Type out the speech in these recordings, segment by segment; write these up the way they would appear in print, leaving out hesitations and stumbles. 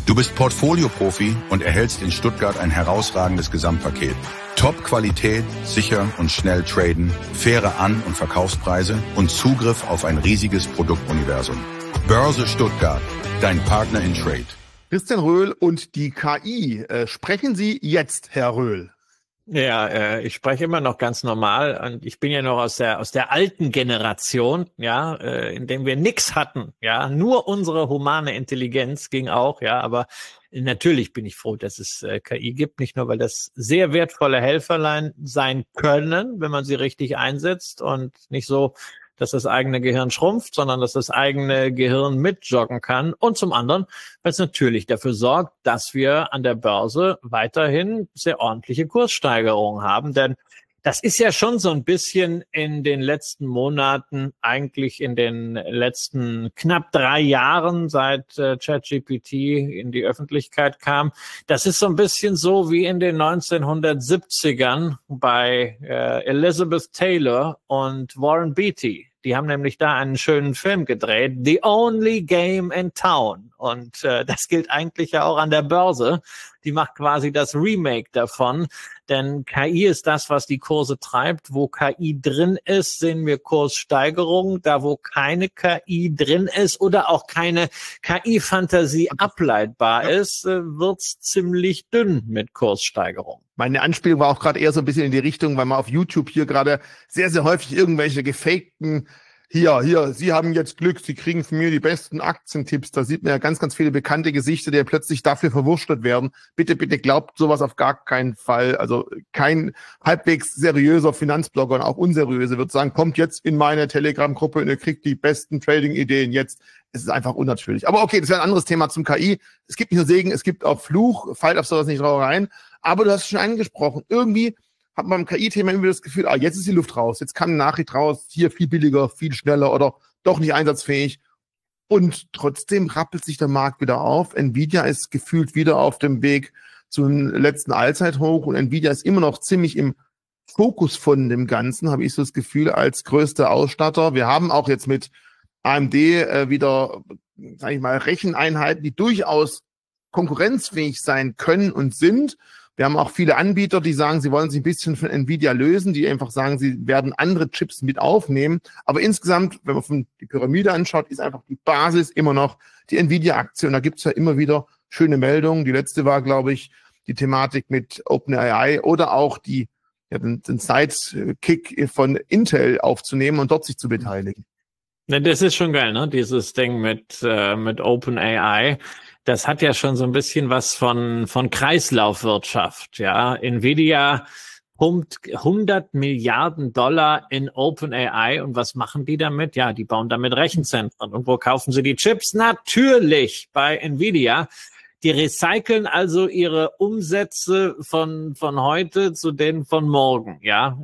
Du bist Portfolio-Profi und erhältst in Stuttgart ein herausragendes Gesamtpaket. Top-Qualität, sicher und schnell traden, faire An- und Verkaufspreise und Zugriff auf ein riesiges Produktuniversum. Börse Stuttgart, dein Partner in Trade. Christian Röhl und die KI. Sprechen Sie jetzt, Herr Röhl? Ja, ich spreche immer noch ganz normal und ich bin ja noch aus der alten Generation, ja, in dem wir nix hatten, ja, nur unsere humane Intelligenz ging auch, ja, aber natürlich bin ich froh, dass es KI gibt, nicht nur, weil das sehr wertvolle Helferlein sein können, wenn man sie richtig einsetzt und nicht so, dass das eigene Gehirn schrumpft, sondern dass das eigene Gehirn mitjoggen kann. Und zum anderen, weil es natürlich dafür sorgt, dass wir an der Börse weiterhin sehr ordentliche Kurssteigerungen haben. Denn das ist ja schon so ein bisschen in den letzten Monaten, eigentlich in den letzten knapp 3 Jahren, seit ChatGPT in die Öffentlichkeit kam. Das ist so ein bisschen so wie in den 1970ern bei Elizabeth Taylor und Warren Beatty. Die haben nämlich da einen schönen Film gedreht, The Only Game in Town. Und das gilt eigentlich ja auch an der Börse. Die macht quasi das Remake davon. Denn KI ist das, was die Kurse treibt. Wo KI drin ist, sehen wir Kurssteigerungen. Da, wo keine KI drin ist oder auch keine KI-Fantasie ableitbar ist, wird's ziemlich dünn mit Kurssteigerungen. Meine Anspielung war auch gerade eher so ein bisschen in die Richtung, weil man auf YouTube hier gerade sehr, sehr häufig irgendwelche gefakten, hier, Sie haben jetzt Glück, Sie kriegen von mir die besten Aktientipps. Da sieht man ja ganz, ganz viele bekannte Gesichter, die plötzlich dafür verwurstet werden. Bitte, bitte glaubt sowas auf gar keinen Fall. Also kein halbwegs seriöser Finanzblogger und auch unseriöse wird sagen, kommt jetzt in meine Telegram-Gruppe und ihr kriegt die besten Trading-Ideen jetzt. Es ist einfach unnatürlich. Aber okay, das wäre ein anderes Thema zum KI. Es gibt nicht nur Segen, es gibt auch Fluch. Fallt auf sowas nicht drauf rein. Aber du hast es schon angesprochen. Irgendwie hat man beim KI-Thema immer das Gefühl, jetzt ist die Luft raus. Jetzt kann eine Nachricht raus, hier viel billiger, viel schneller oder doch nicht einsatzfähig. Und trotzdem rappelt sich der Markt wieder auf. Nvidia ist gefühlt wieder auf dem Weg zum letzten Allzeithoch und Nvidia ist immer noch ziemlich im Fokus von dem Ganzen, habe ich so das Gefühl, als größter Ausstatter. Wir haben auch jetzt mit AMD wieder, sage ich mal, Recheneinheiten, die durchaus konkurrenzfähig sein können und sind. Wir haben auch viele Anbieter, die sagen, sie wollen sich ein bisschen von Nvidia lösen, die einfach sagen, sie werden andere Chips mit aufnehmen. Aber insgesamt, wenn man die Pyramide anschaut, ist einfach die Basis immer noch die Nvidia-Aktie. Und da gibt's ja immer wieder schöne Meldungen. Die letzte war, glaube ich, die Thematik mit OpenAI oder auch den Sidekick von Intel aufzunehmen und dort sich zu beteiligen. Das ist schon geil, ne? Dieses Ding mit OpenAI. Das hat ja schon so ein bisschen was von Kreislaufwirtschaft, ja. Nvidia pumpt $100 Milliarden in OpenAI und was machen die damit? Ja, die bauen damit Rechenzentren. Und wo kaufen sie die Chips? Natürlich bei Nvidia. Die recyceln also ihre Umsätze von heute zu denen von morgen, ja.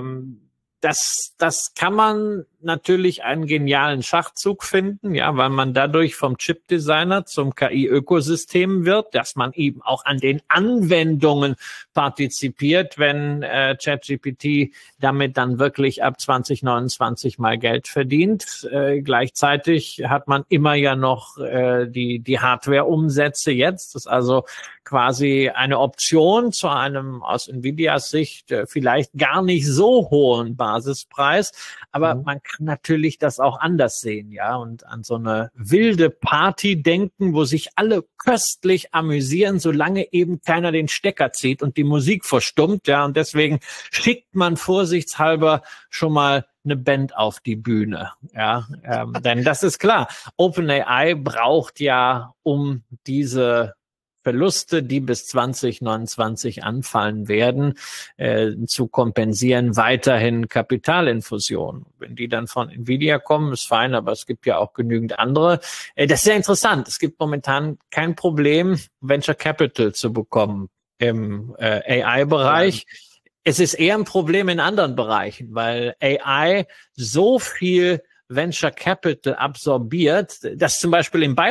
Das kann man natürlich einen genialen Schachzug finden, ja, weil man dadurch vom Chipdesigner zum KI-Ökosystem wird, dass man eben auch an den Anwendungen partizipiert, wenn ChatGPT damit dann wirklich ab 2029 mal Geld verdient. Gleichzeitig hat man immer ja noch die Hardware-Umsätze jetzt. Das ist also quasi eine Option zu einem aus Nvidias Sicht vielleicht gar nicht so hohen Basispreis, aber man kann natürlich das auch anders sehen, ja, und an so eine wilde Party denken, wo sich alle köstlich amüsieren, solange eben keiner den Stecker zieht und die Musik verstummt, ja, und deswegen schickt man vorsichtshalber schon mal eine Band auf die Bühne, ja, denn das ist klar, OpenAI braucht ja, um diese Verluste, die bis 2029 anfallen werden, zu kompensieren, weiterhin Kapitalinfusionen. Wenn die dann von Nvidia kommen, ist fein, aber es gibt ja auch genügend andere. Das ist sehr interessant. Es gibt momentan kein Problem, Venture Capital zu bekommen im AI-Bereich. Ja. Es ist eher ein Problem in anderen Bereichen, weil AI so viel Venture Capital absorbiert, das zum Beispiel im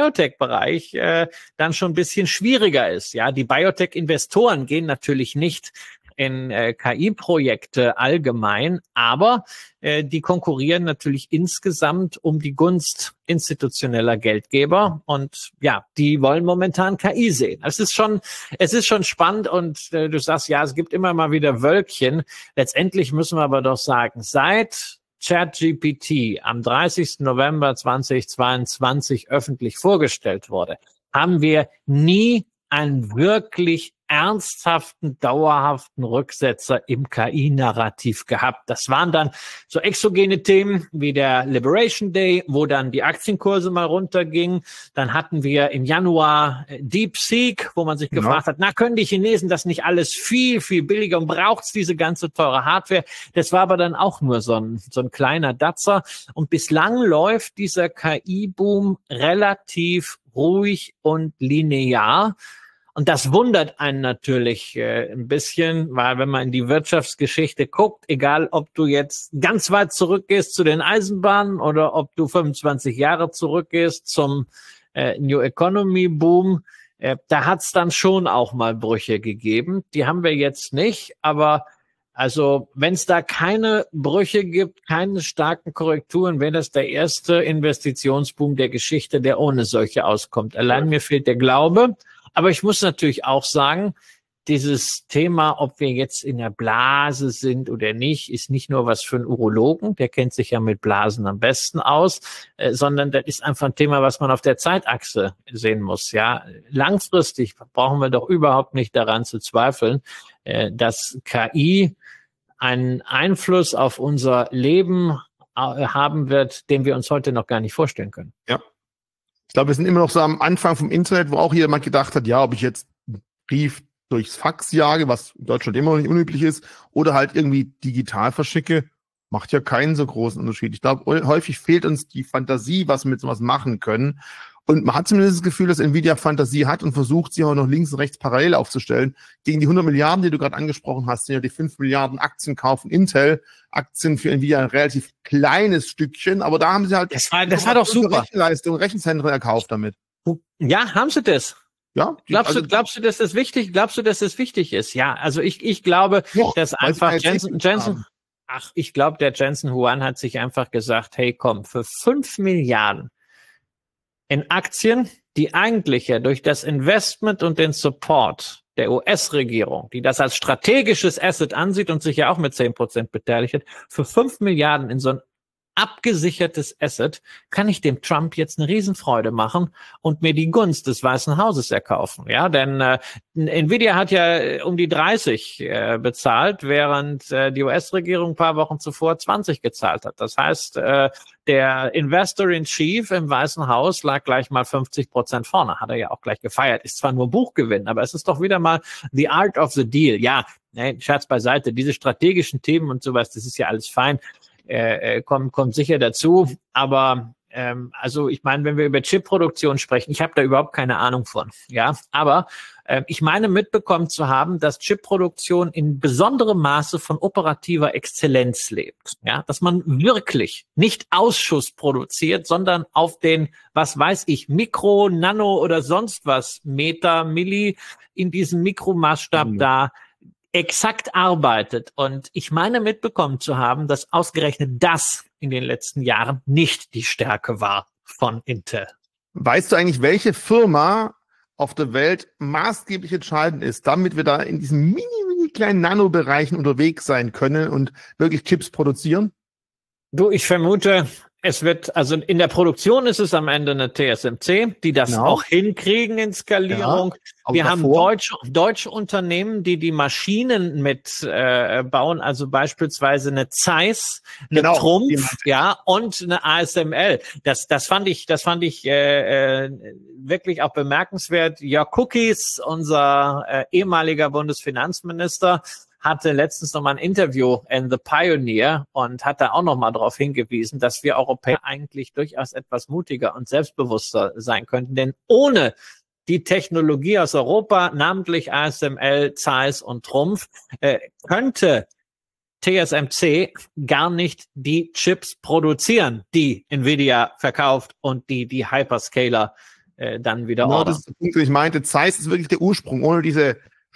Biotech-Bereich dann schon ein bisschen schwieriger ist. Ja, die Biotech-Investoren gehen natürlich nicht in KI-Projekte allgemein, aber die konkurrieren natürlich insgesamt um die Gunst institutioneller Geldgeber und ja, die wollen momentan KI sehen. Es ist schon spannend und du sagst, ja, es gibt immer mal wieder Wölkchen. Letztendlich müssen wir aber doch sagen, seit ChatGPT am 30. November 2022 öffentlich vorgestellt wurde, haben wir nie einen wirklich ernsthaften, dauerhaften Rücksetzer im KI-Narrativ gehabt. Das waren dann so exogene Themen wie der Liberation Day, wo dann die Aktienkurse mal runtergingen. Dann hatten wir im Januar DeepSeek, wo man sich gefragt hat, na, können die Chinesen das nicht alles viel, viel billiger und braucht's diese ganze teure Hardware? Das war aber dann auch nur so ein kleiner Datzer. Und bislang läuft dieser KI-Boom relativ ruhig und linear. Und das wundert einen natürlich ein bisschen, weil wenn man in die Wirtschaftsgeschichte guckt, egal ob du jetzt ganz weit zurückgehst zu den Eisenbahnen oder ob du 25 Jahre zurückgehst zum New Economy Boom, da hat es dann schon auch mal Brüche gegeben. Die haben wir jetzt nicht, aber also wenn es da keine Brüche gibt, keine starken Korrekturen, wäre das der erste Investitionsboom der Geschichte, der ohne solche auskommt. Allein mir fehlt der Glaube. Aber ich muss natürlich auch sagen, dieses Thema, ob wir jetzt in der Blase sind oder nicht, ist nicht nur was für einen Urologen, der kennt sich ja mit Blasen am besten aus, sondern das ist einfach ein Thema, was man auf der Zeitachse sehen muss. Ja, langfristig brauchen wir doch überhaupt nicht daran zu zweifeln, dass KI einen Einfluss auf unser Leben haben wird, den wir uns heute noch gar nicht vorstellen können. Ja. Ich glaube, wir sind immer noch so am Anfang vom Internet, wo auch jemand gedacht hat, ja, ob ich jetzt einen Brief durchs Fax jage, was in Deutschland immer noch nicht unüblich ist, oder halt irgendwie digital verschicke, macht ja keinen so großen Unterschied. Ich glaube, häufig fehlt uns die Fantasie, was wir mit sowas machen können. Und man hat zumindest das Gefühl, dass Nvidia Fantasie hat und versucht, sie auch noch links und rechts parallel aufzustellen. Gegen die 100 Milliarden, die du gerade angesprochen hast, sind ja die 5 Milliarden Aktienkauf von Intel. Aktien für Nvidia ein relativ kleines Stückchen, aber da haben sie halt das war doch super. Rechenleistung, Rechenzentren erkauft damit. Ja, haben sie das? Ja. Glaubst du, dass das wichtig? Glaubst du, dass das wichtig ist? Ja, also ich glaube, dass einfach ich glaube, der Jensen Huang hat sich einfach gesagt, hey, komm, für 5 Milliarden in Aktien, die eigentlich ja durch das Investment und den Support der US-Regierung, die das als strategisches Asset ansieht und sich ja auch mit 10% beteiligt hat, für 5 Milliarden in so ein abgesichertes Asset, kann ich dem Trump jetzt eine Riesenfreude machen und mir die Gunst des Weißen Hauses erkaufen. Ja, denn Nvidia hat ja um die 30 bezahlt, während die US-Regierung ein paar Wochen zuvor 20 gezahlt hat. Das heißt, der Investor in Chief im Weißen Haus lag gleich mal 50% vorne. Hat er ja auch gleich gefeiert. Ist zwar nur Buchgewinn, aber es ist doch wieder mal the art of the deal. Ja, Scherz beiseite. Diese strategischen Themen und sowas, das ist ja alles fein. Kommt sicher dazu, aber also ich meine, wenn wir über Chipproduktion sprechen, ich habe da überhaupt keine Ahnung von, ja, aber ich meine mitbekommen zu haben, dass Chipproduktion in besonderem Maße von operativer Exzellenz lebt, ja, dass man wirklich nicht Ausschuss produziert, sondern auf den, was weiß ich, Mikro, Nano oder sonst was, Meter, Milli in diesem Mikromaßstab da exakt arbeitet. Und ich meine mitbekommen zu haben, dass ausgerechnet das in den letzten Jahren nicht die Stärke war von Intel. Weißt du eigentlich, welche Firma auf der Welt maßgeblich entscheidend ist, damit wir da in diesen mini kleinen Nanobereichen unterwegs sein können und wirklich Chips produzieren? Du, ich vermute, es wird, also in der Produktion ist es am Ende eine TSMC, die das auch hinkriegen in Skalierung. Ja, wir haben deutsche Unternehmen, die Maschinen mit bauen, also beispielsweise eine Zeiss, eine Trumpf, ja, und eine ASML. Das fand ich wirklich auch bemerkenswert. Ja, Cookies, unser ehemaliger Bundesfinanzminister, hatte letztens noch mal ein Interview in The Pioneer und hat da auch noch mal darauf hingewiesen, dass wir Europäer eigentlich durchaus etwas mutiger und selbstbewusster sein könnten. Denn ohne die Technologie aus Europa, namentlich ASML, Zeiss und Trumpf, könnte TSMC gar nicht die Chips produzieren, die Nvidia verkauft und die Hyperscaler dann wieder ordern. Das ist der Punkt, den ich meinte. Zeiss ist wirklich der Ursprung. Ohne diese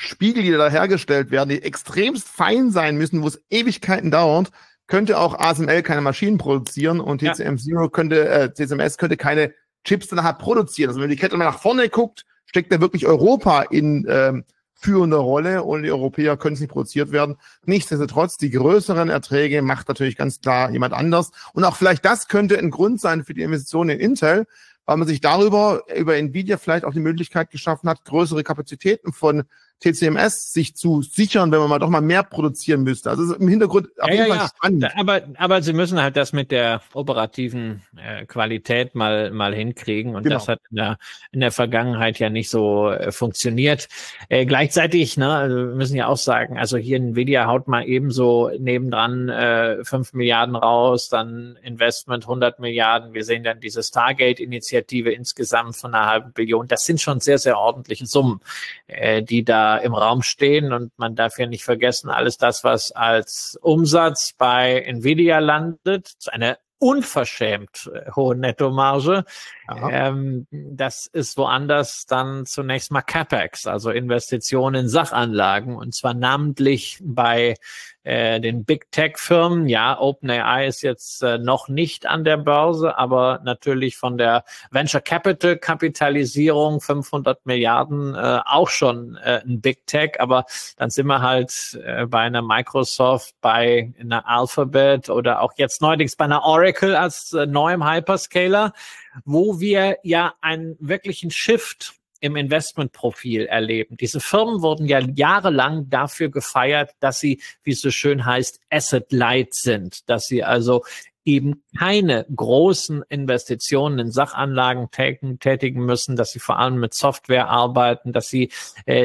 Spiegel, die da hergestellt werden, die extremst fein sein müssen, wo es Ewigkeiten dauert, könnte auch ASML keine Maschinen produzieren und TSMS könnte keine Chips danach produzieren. Also wenn man die Kette mal nach vorne guckt, steckt da wirklich Europa in führender Rolle und die Europäer können es nicht produziert werden. Nichtsdestotrotz, die größeren Erträge macht natürlich ganz klar jemand anders. Und auch vielleicht das könnte ein Grund sein für die Investition in Intel, weil man sich darüber, über Nvidia vielleicht auch die Möglichkeit geschaffen hat, größere Kapazitäten von TSMS sich zu sichern, wenn man mal doch mal mehr produzieren müsste. Also im Hintergrund auf jeden Fall spannend. Aber sie müssen halt das mit der operativen Qualität mal hinkriegen und das hat in der Vergangenheit ja nicht so funktioniert. Gleichzeitig, also wir müssen ja auch sagen, also hier Nvidia haut mal ebenso nebendran 5 Milliarden raus, dann Investment 100 Milliarden. Wir sehen dann diese Stargate-Initiative insgesamt von 500 Million. Das sind schon sehr, sehr ordentliche Summen, die da im Raum stehen und man darf ja nicht vergessen, alles das, was als Umsatz bei Nvidia landet, eine unverschämt hohe Nettomarge. Das ist woanders dann zunächst mal CapEx, also Investitionen in Sachanlagen und zwar namentlich bei den Big Tech Firmen. Ja, OpenAI ist jetzt noch nicht an der Börse, aber natürlich von der Venture Capital Kapitalisierung 500 Milliarden auch schon ein Big Tech, aber dann sind wir halt bei einer Microsoft, bei einer Alphabet oder auch jetzt neuerdings bei einer Oracle als neuem Hyperscaler, wo wir ja einen wirklichen Shift im Investmentprofil erleben. Diese Firmen wurden ja jahrelang dafür gefeiert, dass sie, wie es so schön heißt, asset-light sind, dass sie also eben keine großen Investitionen in Sachanlagen tätigen müssen, dass sie vor allem mit Software arbeiten, dass sie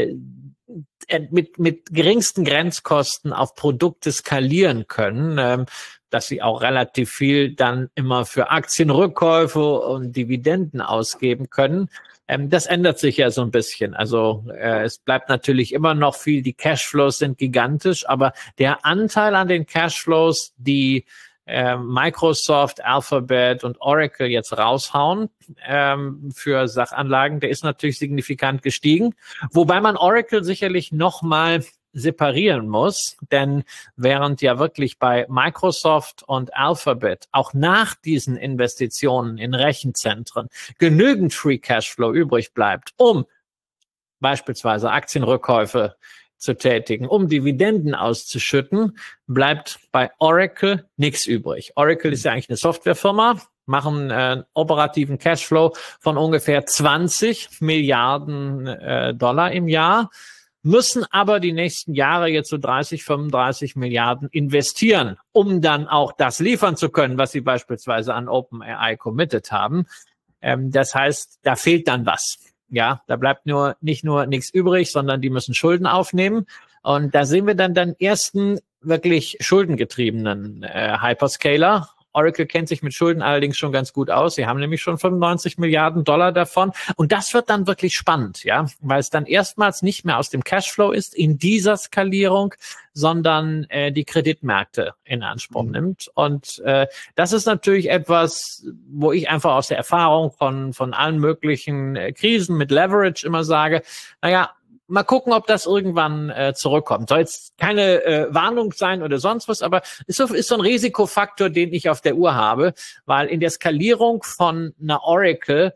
mit geringsten Grenzkosten auf Produkte skalieren können, dass sie auch relativ viel dann immer für Aktienrückkäufe und Dividenden ausgeben können. Das ändert sich ja so ein bisschen. Also es bleibt natürlich immer noch viel, die Cashflows sind gigantisch, aber der Anteil an den Cashflows, die Microsoft, Alphabet und Oracle jetzt raushauen für Sachanlagen, der ist natürlich signifikant gestiegen. Wobei man Oracle sicherlich noch mal separieren muss, denn während ja wirklich bei Microsoft und Alphabet auch nach diesen Investitionen in Rechenzentren genügend Free Cashflow übrig bleibt, um beispielsweise Aktienrückkäufe zu tätigen, um Dividenden auszuschütten, bleibt bei Oracle nichts übrig. Oracle ist ja eigentlich eine Softwarefirma, machen operativen Cashflow von ungefähr 20 Milliarden Dollar im Jahr, müssen aber die nächsten Jahre jetzt so 30, 35 Milliarden investieren, um dann auch das liefern zu können, was sie beispielsweise an OpenAI committed haben. Das heißt, da fehlt dann was. Ja, da bleibt nicht nur nichts übrig, sondern die müssen Schulden aufnehmen. Und da sehen wir dann den ersten wirklich schuldengetriebenen Hyperscaler. Oracle kennt sich mit Schulden allerdings schon ganz gut aus. Sie haben nämlich schon 95 Milliarden Dollar davon. Und das wird dann wirklich spannend, ja, weil es dann erstmals nicht mehr aus dem Cashflow ist in dieser Skalierung, sondern die Kreditmärkte in Anspruch nimmt. Und das ist natürlich etwas, wo ich einfach aus der Erfahrung von allen möglichen Krisen mit Leverage immer sage, naja, mal gucken, ob das irgendwann zurückkommt. Soll jetzt keine Warnung sein oder sonst was, aber ist so ein Risikofaktor, den ich auf der Uhr habe, weil in der Skalierung von einer Oracle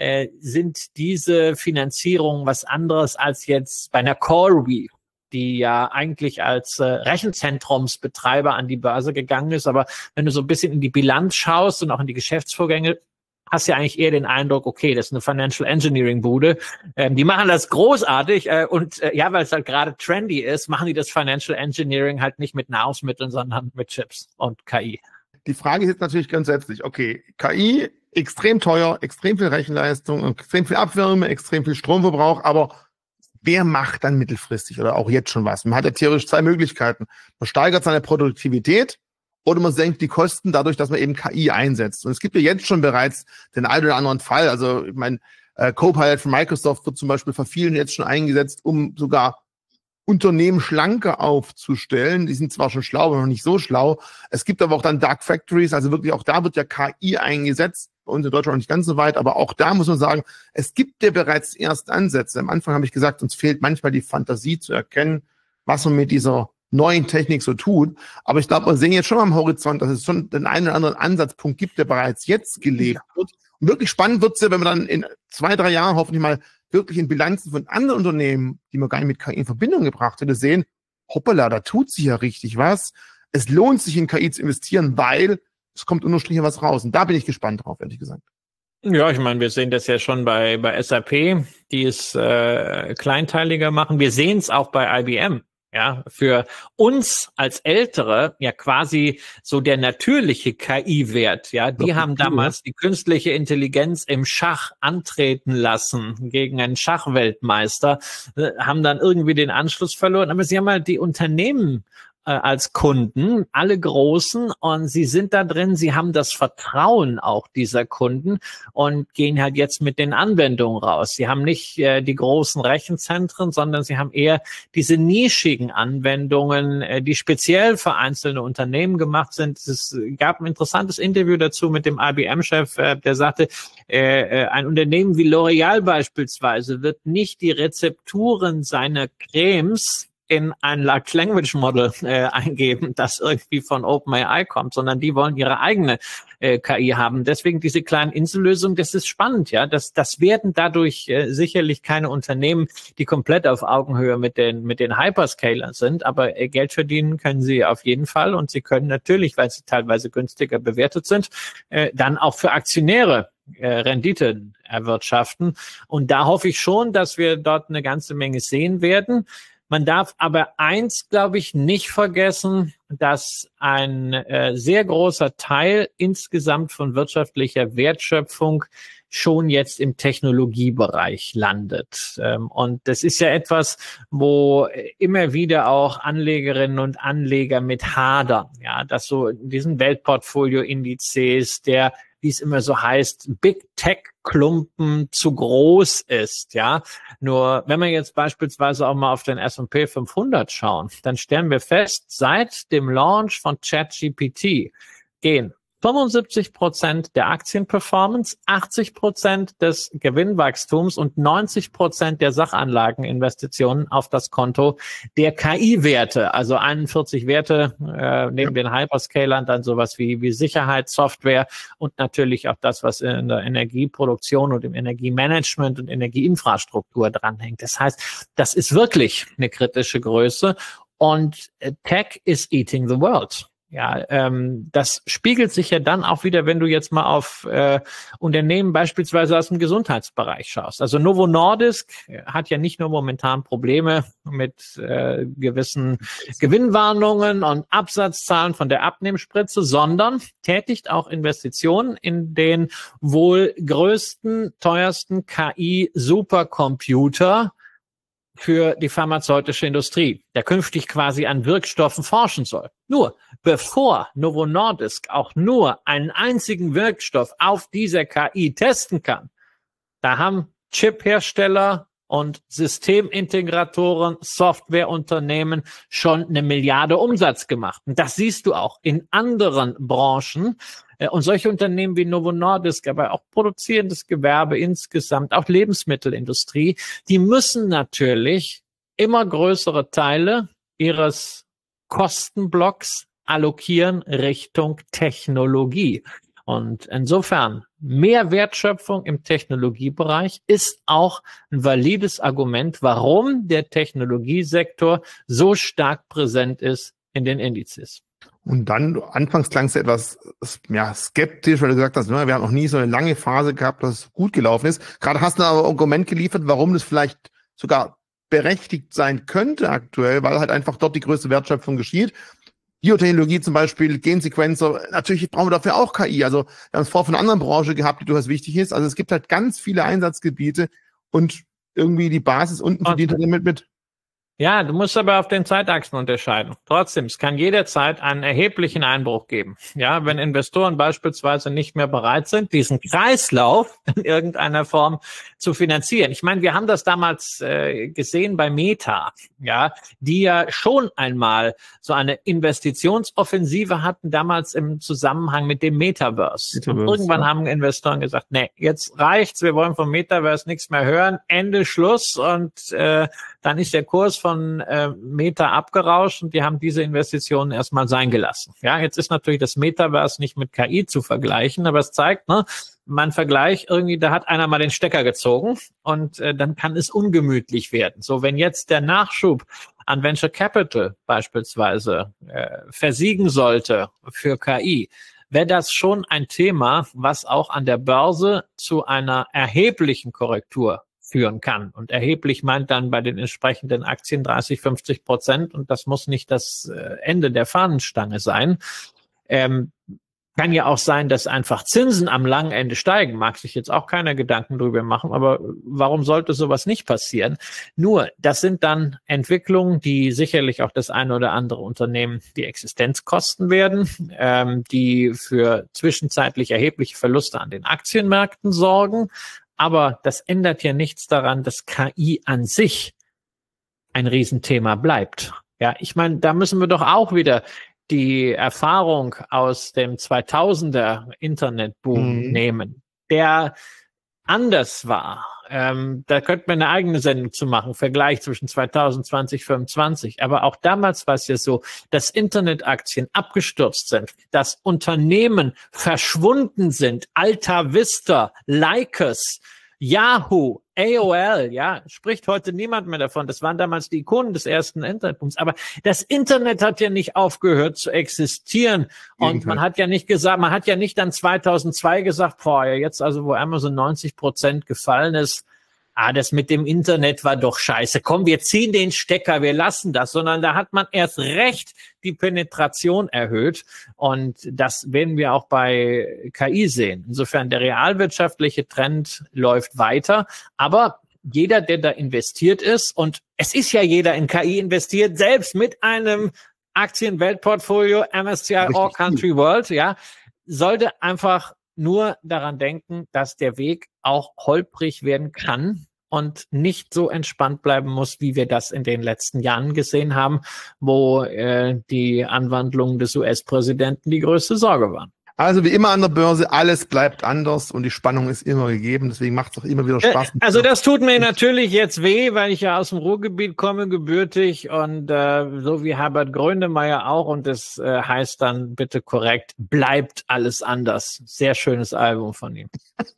sind diese Finanzierungen was anderes als jetzt bei einer CoreWeave, die ja eigentlich als Rechenzentrumsbetreiber an die Börse gegangen ist. Aber wenn du so ein bisschen in die Bilanz schaust und auch in die Geschäftsvorgänge, hast ja eigentlich eher den Eindruck, okay, das ist eine Financial Engineering Bude. Die machen das großartig und ja, weil es halt gerade trendy ist, machen die das Financial Engineering halt nicht mit Nahrungsmitteln, sondern mit Chips und KI. Die Frage ist jetzt natürlich grundsätzlich, okay, KI, extrem teuer, extrem viel Rechenleistung, extrem viel Abwärme, extrem viel Stromverbrauch, aber wer macht dann mittelfristig oder auch jetzt schon was? Man hat ja theoretisch zwei Möglichkeiten. Man steigert seine Produktivität oder man senkt die Kosten dadurch, dass man eben KI einsetzt. Und es gibt ja jetzt schon bereits den einen oder anderen Fall. Also ich meine, Copilot von Microsoft wird zum Beispiel von vielen jetzt schon eingesetzt, um sogar Unternehmen schlanker aufzustellen. Die sind zwar schon schlau, aber noch nicht so schlau. Es gibt aber auch dann Dark Factories, also wirklich auch da wird ja KI eingesetzt, bei uns in Deutschland noch nicht ganz so weit, aber auch da muss man sagen, es gibt ja bereits erste Ansätze. Am Anfang habe ich gesagt, uns fehlt manchmal die Fantasie zu erkennen, was man mit dieser neuen Technik so tut. Aber ich glaube, wir sehen jetzt schon am Horizont, dass es schon den einen oder anderen Ansatzpunkt gibt, der bereits jetzt gelebt wird. Und wirklich spannend wird es ja, wenn wir dann in 2-3 Jahren hoffentlich mal wirklich in Bilanzen von anderen Unternehmen, die man gar nicht mit KI in Verbindung gebracht hätte, sehen, hoppala, da tut sich ja richtig was. Es lohnt sich in KI zu investieren, weil es kommt unterm Strich was raus. Und da bin ich gespannt drauf, ehrlich gesagt. Ja, ich meine, wir sehen das ja schon bei SAP, die es kleinteiliger machen. Wir sehen es auch bei IBM. Ja, für uns als Ältere ja quasi so der natürliche KI-Wert. Ja, die haben damals die künstliche Intelligenz im Schach antreten lassen gegen einen Schachweltmeister, haben dann irgendwie den Anschluss verloren. Aber sie haben halt die Unternehmen als Kunden, alle Großen, und sie sind da drin, sie haben das Vertrauen auch dieser Kunden und gehen halt jetzt mit den Anwendungen raus. Sie haben nicht die großen Rechenzentren, sondern sie haben eher diese nischigen Anwendungen, die speziell für einzelne Unternehmen gemacht sind. Es gab ein interessantes Interview dazu mit dem IBM-Chef, der sagte, ein Unternehmen wie L'Oreal beispielsweise wird nicht die Rezepturen seiner Cremes in ein Large Language Model eingeben, das irgendwie von OpenAI kommt, sondern die wollen ihre eigene KI haben. Deswegen diese kleinen Insellösungen, das ist spannend, ja. Das werden dadurch sicherlich keine Unternehmen, die komplett auf Augenhöhe mit den Hyperscalern sind, aber Geld verdienen können sie auf jeden Fall, und sie können natürlich, weil sie teilweise günstiger bewertet sind, dann auch für Aktionäre Renditen erwirtschaften. Und da hoffe ich schon, dass wir dort eine ganze Menge sehen werden. Man darf aber eins, glaube ich, nicht vergessen, dass ein sehr großer Teil insgesamt von wirtschaftlicher Wertschöpfung schon jetzt im Technologiebereich landet. Und das ist ja etwas, wo immer wieder auch Anlegerinnen und Anleger mit hadern, ja, dass so in diesen Weltportfolio-Indizes der, wie es immer so heißt, Big Tech Klumpen zu groß ist, ja. Nur wenn wir jetzt beispielsweise auch mal auf den S&P 500 schauen, dann stellen wir fest, seit dem Launch von ChatGPT gehen 75% der Aktienperformance, 80% des Gewinnwachstums und 90% der Sachanlageninvestitionen auf das Konto der KI-Werte, also 41 Werte neben den Hyperscalern, dann sowas wie Sicherheit, Software und natürlich auch das, was in der Energieproduktion und im Energiemanagement und Energieinfrastruktur dranhängt. Das heißt, das ist wirklich eine kritische Größe, und Tech is eating the world. Ja, das spiegelt sich ja dann auch wieder, wenn du jetzt mal auf Unternehmen beispielsweise aus dem Gesundheitsbereich schaust. Also Novo Nordisk hat ja nicht nur momentan Probleme mit gewissen Gewinnwarnungen und Absatzzahlen von der Abnehmspritze, sondern tätigt auch Investitionen in den wohl größten, teuersten KI-Supercomputer für die pharmazeutische Industrie, der künftig quasi an Wirkstoffen forschen soll. Nur, bevor Novo Nordisk auch nur einen einzigen Wirkstoff auf dieser KI testen kann, da haben Chiphersteller und Systemintegratoren, Softwareunternehmen schon 1 Milliarde Umsatz gemacht. Und das siehst du auch in anderen Branchen. Und solche Unternehmen wie Novo Nordisk, aber auch produzierendes Gewerbe insgesamt, auch Lebensmittelindustrie, die müssen natürlich immer größere Teile ihres Kostenblocks allokieren Richtung Technologie. Und insofern, mehr Wertschöpfung im Technologiebereich ist auch ein valides Argument, warum der Technologiesektor so stark präsent ist in den Indizes. Und dann, anfangs klangst du etwas skeptisch, weil du gesagt hast, wir haben noch nie so eine lange Phase gehabt, dass es gut gelaufen ist. Gerade hast du aber ein Argument geliefert, warum das vielleicht sogar berechtigt sein könnte aktuell, weil halt einfach dort die größte Wertschöpfung geschieht. Biotechnologie zum Beispiel, Gensequencer, natürlich brauchen wir dafür auch KI. Also wir haben es vorher von einer anderen Branche gehabt, die durchaus wichtig ist. Also es gibt halt ganz viele Einsatzgebiete und irgendwie die Basis unten verdient halt mit. Ja, du musst aber auf den Zeitachsen unterscheiden. Trotzdem, es kann jederzeit einen erheblichen Einbruch geben. Ja, wenn Investoren beispielsweise nicht mehr bereit sind, diesen Kreislauf in irgendeiner Form zu finanzieren. Ich meine, wir haben das damals gesehen bei Meta, ja, die ja schon einmal so eine Investitionsoffensive hatten, damals im Zusammenhang mit dem Metaverse. Und irgendwann haben Investoren gesagt, nee, jetzt reicht's, wir wollen vom Metaverse nichts mehr hören, Ende, Schluss. Und dann ist der Kurs von Meta abgerauscht und die haben diese Investitionen erstmal sein gelassen. Ja, jetzt ist natürlich das Metaverse nicht mit KI zu vergleichen, aber es zeigt, ne, man Vergleich irgendwie, da hat einer mal den Stecker gezogen und dann kann es ungemütlich werden. So, wenn jetzt der Nachschub an Venture Capital beispielsweise versiegen sollte für KI, wäre das schon ein Thema, was auch an der Börse zu einer erheblichen Korrektur führen kann. Und erheblich meint dann bei den entsprechenden Aktien 30-50%. Und das muss nicht das Ende der Fahnenstange sein. Kann ja auch sein, dass einfach Zinsen am langen Ende steigen. Mag sich jetzt auch keiner Gedanken drüber machen. Aber warum sollte sowas nicht passieren? Nur, das sind dann Entwicklungen, die sicherlich auch das eine oder andere Unternehmen die Existenz kosten werden, die für zwischenzeitlich erhebliche Verluste an den Aktienmärkten sorgen. Aber das ändert ja nichts daran, dass KI an sich ein Riesenthema bleibt. Ja, ich meine, da müssen wir doch auch wieder die Erfahrung aus dem 2000er Internetboom nehmen, der anders war. Da könnte man eine eigene Sendung zu machen, Vergleich zwischen 2020, 2025. Aber auch damals war es ja so, dass Internetaktien abgestürzt sind, dass Unternehmen verschwunden sind. Alta Vista, Lycos, Yahoo, AOL, ja, spricht heute niemand mehr davon. Das waren damals die Ikonen des ersten Internetbooms. Aber das Internet hat ja nicht aufgehört zu existieren. Und man hat ja nicht gesagt, man hat ja nicht dann 2002 gesagt, boah, ja, jetzt also, wo Amazon 90% gefallen ist, das mit dem Internet war doch scheiße. Komm, wir ziehen den Stecker, wir lassen das. Sondern da hat man erst recht die Penetration erhöht. Und das werden wir auch bei KI sehen. Insofern, der realwirtschaftliche Trend läuft weiter. Aber jeder, der da investiert ist, und es ist ja jeder in KI investiert, selbst mit einem Aktienweltportfolio, MSCI All Country World, ja, sollte einfach nur daran denken, dass der Weg auch holprig werden kann und nicht so entspannt bleiben muss, wie wir das in den letzten Jahren gesehen haben, wo die Anwandlungen des US-Präsidenten die größte Sorge waren. Also wie immer an der Börse, alles bleibt anders und die Spannung ist immer gegeben. Deswegen macht es auch immer wieder Spaß. Also das tut mir natürlich jetzt weh, weil ich ja aus dem Ruhrgebiet komme, gebürtig und so wie Herbert Grönemeyer auch. Und das heißt dann bitte korrekt, bleibt alles anders. Sehr schönes Album von ihm.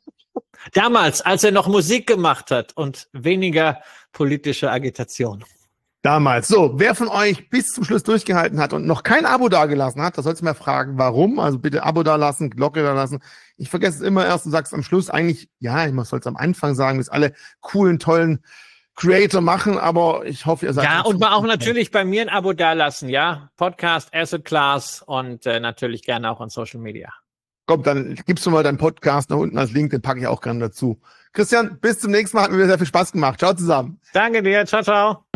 Damals, als er noch Musik gemacht hat und weniger politische Agitation. Damals. So, wer von euch bis zum Schluss durchgehalten hat und noch kein Abo dagelassen hat, da sollst du mal fragen, warum. Also bitte Abo dalassen, Glocke dalassen. Ich vergesse es immer erst und sag's am Schluss eigentlich, ja, ich soll es am Anfang sagen, dass alle coolen, tollen Creator machen, aber ich hoffe, ihr seid... Ja, und mal auch natürlich bei mir ein Abo dalassen, ja. Podcast, Asset Class und natürlich gerne auch on Social Media. Komm, dann gibst du mal deinen Podcast nach unten als Link, den packe ich auch gerne dazu. Christian, bis zum nächsten Mal, hat mir sehr viel Spaß gemacht. Ciao zusammen. Danke dir, ciao, ciao.